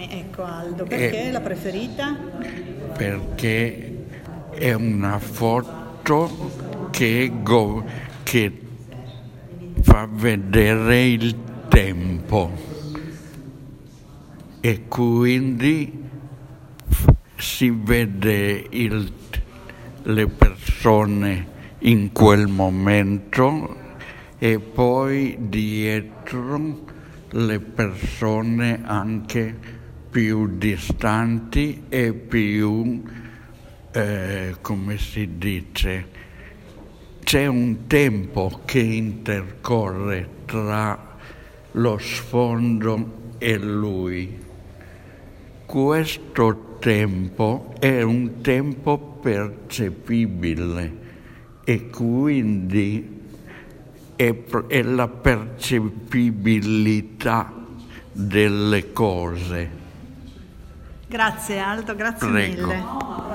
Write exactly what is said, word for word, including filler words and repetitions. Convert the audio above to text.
Ecco Aldo, perché E- la preferita? perché è una foto che, go- che fa vedere il tempo e quindi f- si vede il- le persone in quel momento e poi dietro le persone anche più distanti e più, eh, come si dice, c'è un tempo che intercorre tra lo sfondo e lui. Questo tempo è un tempo percepibile e quindi è, pr- è la percepibilità delle cose. Grazie Aldo, grazie Prego. mille.